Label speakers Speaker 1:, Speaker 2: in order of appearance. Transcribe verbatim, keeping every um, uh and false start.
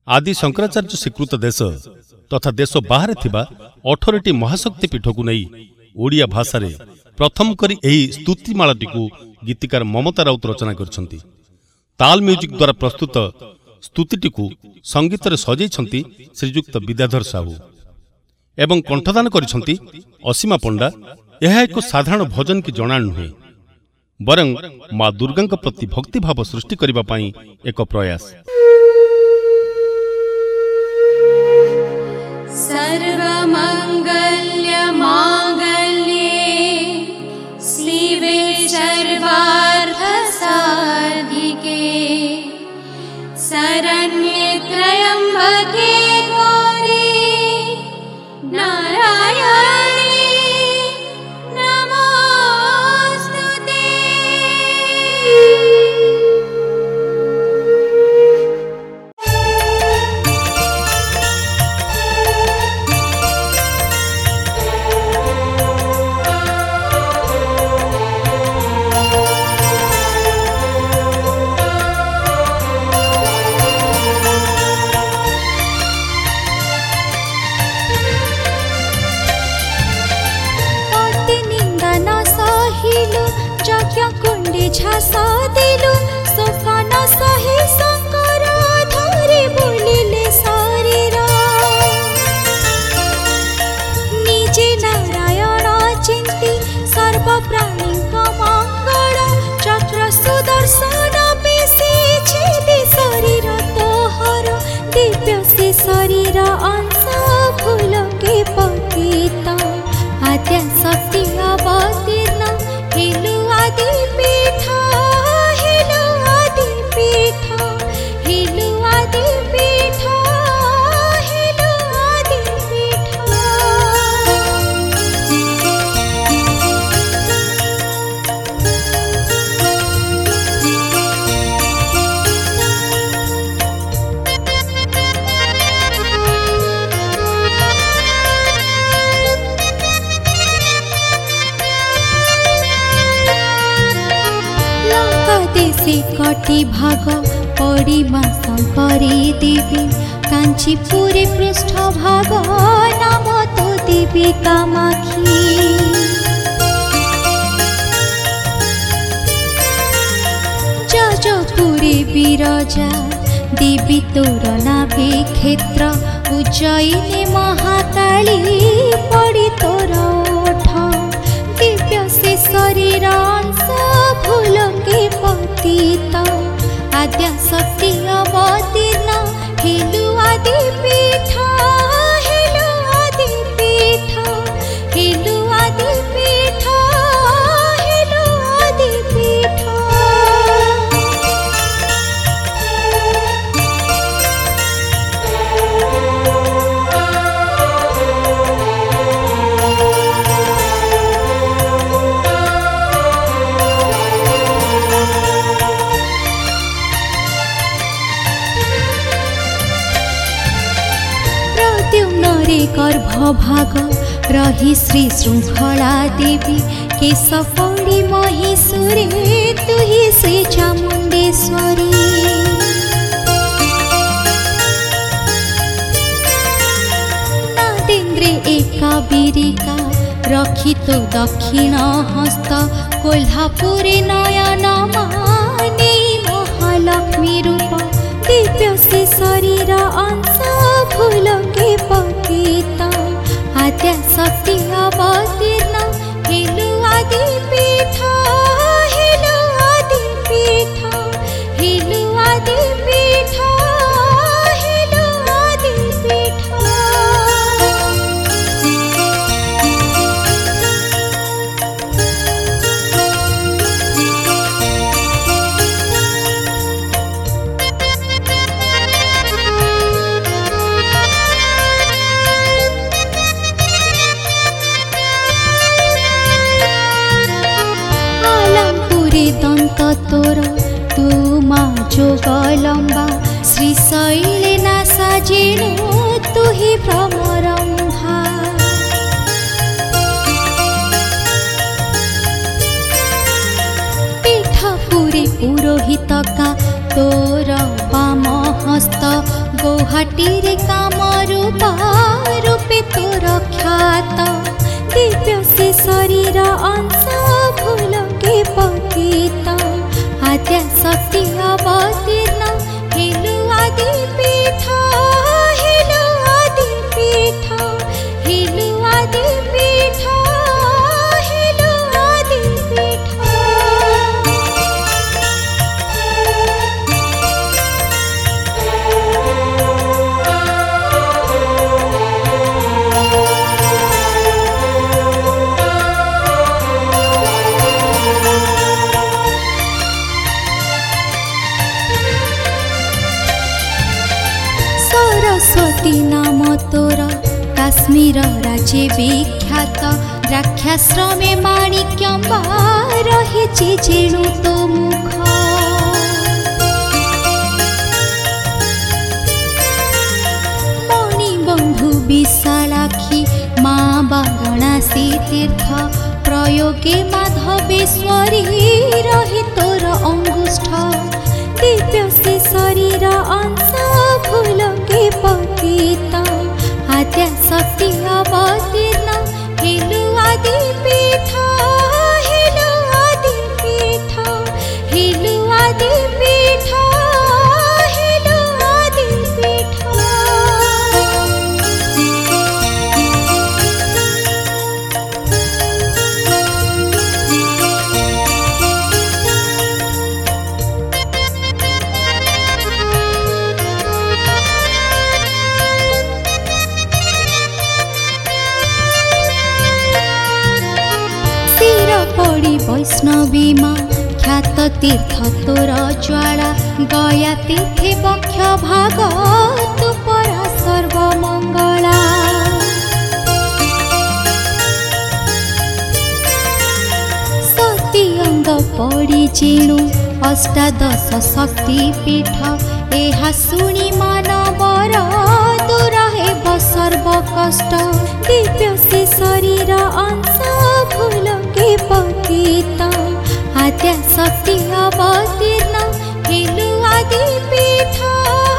Speaker 1: आदि शंकराचार्य स्वीकृत देश तथा देश बाहर थिबा अठारह टी महाशक्ति पीठ को नहीं ओडिया भाषा रे प्रथम करी एही स्तुतिमालाटी को गीतिकार ममता राउत रचना करछंती। ताल म्यूजिक द्वारा प्रस्तुत स्तुतिटी को संगीत रे सजाइछंती श्रीयुक्त विद्याधर साहू एवं कंठदान करिछंती असीमा पंडा। यह एक साधारण भजन की जणा नुहे बरं माँ दुर्गा प्रति भक्तिभाव सृष्टि करने पाई एक प्रयास।
Speaker 2: सर्वमंगल्य मांगल्ये शिवे सर्वार्थ साधिके शरण्ये त्र्यंबके गौरी नारायणी नमोस्तुते। झासा दिलु सोफान सहे शंकर धरे बोलिले शरीर निजे नारायण चिंती सर्व प्राणी मंगल चक्र सुदर्शन बेसी छेदे शरीर तोहर दिव्य से शरीर अंश फूल के पतित आद्या शक्ति अवतीर्ण हेलु आदि पीठ हेलु आदि पीठ हेलु आदि पीठ हेलु आदि पीठ। देशे कटी भाग परिमा शंकरी देवी कांचीपुरे पृष्ठ भाग नाम तो देवी कामाक्षी जजपुरे विरजा देवी तोर नाभि क्षेत्र उज्जयिनी महाकाली पड़ी तोर ओठ दिव्य से शरीर अंश फूल के पतित आद्या शक्ति अवतीर्ण हेलु आदि पीठ हेलु आदि पीठ हेलु आदि पीठ हेलु आदि पीठ। गर्भ भाग रही श्री श्रृंखला देवी केश पड़ी महिषुरे तुही श्री चामुंडेश्वरी नादेन्द्रे एका बीरिका रखी तो दक्षिण हस्त कोल्हापुरे नयन माने महालक्ष्मी रूप दिव्य से शरीर अंश फूल के पतित आद्या शक्ति अवतीर्ण हेलु आदि पीठ हेलु आदि पीठ हेलु आदि पीठ हेलु आदि पीठ। दंत तोर तू माँ जोग लंबा श्रीशैले ना साजिणु तू ही भ्रमरंभा पीठपुरी पुरोहित का तोर बाम हस्त गो चौहाटी रे कामरूपा रूपे तोर ख्यात दिव्य से शरीर अंश भूल के पतित आद्या शक्ति अवतीर्ण हेलु आदि पीठ हेलु आदि पीठ हेलु आदि पीठ हेलु आदि पीठ। सरस्वती नाम तोर काश्मीर राज्य विख्यात द्राक्षाश्रमे माणिक्यम्बा रहिछि जेणु तो मुख मणिबन्धु विशालाक्षी मा वाराणसी तीर्थ प्रयोगे माधवेश्वरी रहि तोर अंगुष्ठ दिव्य से शरीर अंश भूल के पतित आद्या शक्ति अवतीर्ण हेलु आदि पीठ हेलु आदि पीठ हेलु आदि पीठ हेलु आदि पीठ। पड़ी वैष्णवी माँ ख्यात तीर्थ तोर ज्वाला गया तीर्थे बक्ष भाग तु परा सर्वमंगला सती अंग पड़ी जेणु अष्टादश शक्ति पीठ एहा शुणी मानवर दूर हेब सर्व कष्ट दिव्य से शरीर अंश भूल के पतित आद्या शक्ति अवतीर्ण हेलु आदि पीठ।